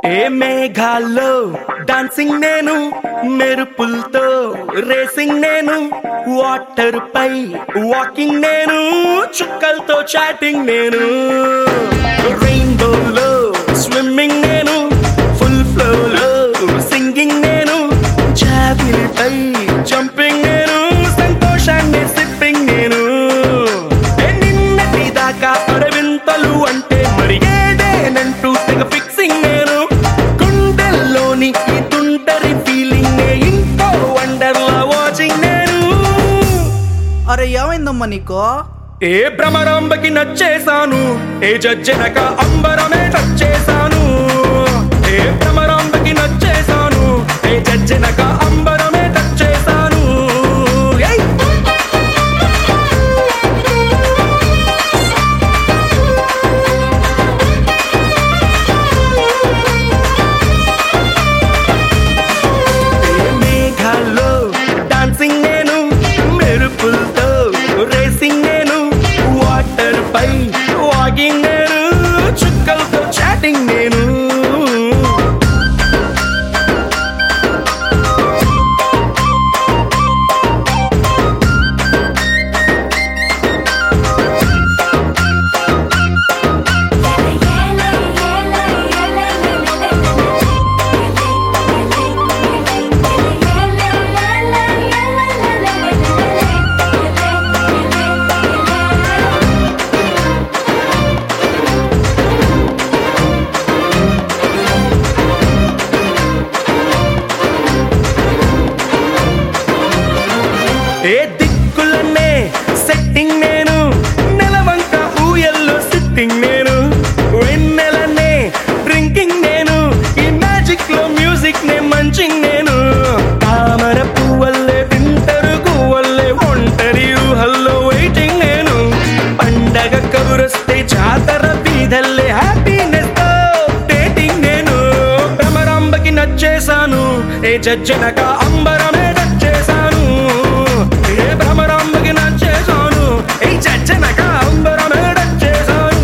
ఏ మేఘాల్లో dancing నేను, మెరుపులతో racing నేను, వాటర్ పై వాకింగ్ నేను, చుక్కలతో చాటింగ్ నేను, రెయిన్బోలో స్విమ్మింగ్ నేను, ఫుల్ ఫ్లోలో సింగింగ్ నేను, జాబిలిపై జంపింగ్ నేను, సంతోషాన్ని సిప్పింగ్ నేను. నిన్నటి దాకా అడవింతలు అంటే మరి ఏదేనంటూ తెగ ఫిక్సింగ్ నేను, గుండెల్లోని ఈ తుంటరి ఫీలింగ్ నే ఇంకో వండర్లా వాచింగ్ నేను. అరే ఏమైందమ్మా నీకో? ఏ భ్రమరాంబకి నచ్చేసాను, ఏ జజ్జనక అంబరమే నచ్చేసాను. ఏ భ్రమరాంబకి నచ్చేసాను, ఏ జజ్జనక అంబరమే నచ్చేసాను. మేఘాల్లో డాన్సింగ్ నేను, మెరుపులతో రేసింగ్ నేను, వాటర్ పై వాకింగ్ నేను, చుక్కలతో చాటింగ్ నేను. ఏ దిక్కులనే సెట్టింగ్ నేను, నెలవంక ఊయల్లో సిట్టింగ్ నేను, వెన్నెలనే డ్రింకింగ్ నేను, ఈ మ్యాజిక్ లో మ్యూజిక్ నే మంచింగ్ నేను, తామర పువ్వల్లే వింటరు గువ్వల్లే ఒంటరి ఊహల్లో వెయిటింగ్ నేను, పండగ కబురొస్తే జాతర బీదల్లే హ్యాపీనెస్ తో డేటింగ్ నేను. భ్రమరాంబకి నచ్చేసాను, ఏ జజ్జనక అంబరమే నచ్చేసాను. ఏ భ్రమరాంబకి నచ్చేసాను, ఏ జజ్జనక అంబరమే నచ్చేసాను.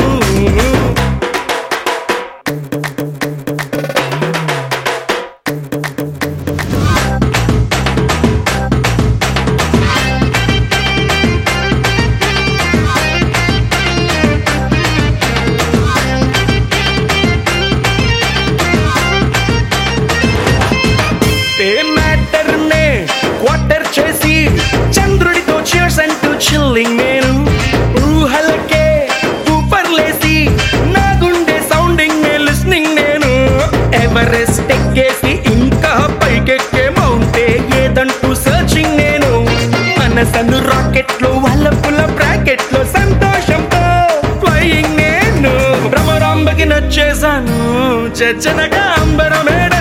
ఏ మ్యాటర్ నే క్వార్టర్ చేసి చంద్రుడితో cheers అంటూ చిల్లింగ్ నేను, ఊహలకే ఊపర్లేసి నా గుండె సౌండింగ్ నే లిస్నింగ్ నేను, ఎవరెస్ట్ ఎక్కేసి ఇంకా పైకెక్కే మౌంటే ఏదంటూ సర్చింగ్ నేను, మనసను రాకెట్ లో వల్లపుల బ్రాకెట్ లో సంతోషంతో ఫ్లయింగ్ నేను. భ్రమరాంబకి నచ్చేసాను, జజ్జనక అంబరమే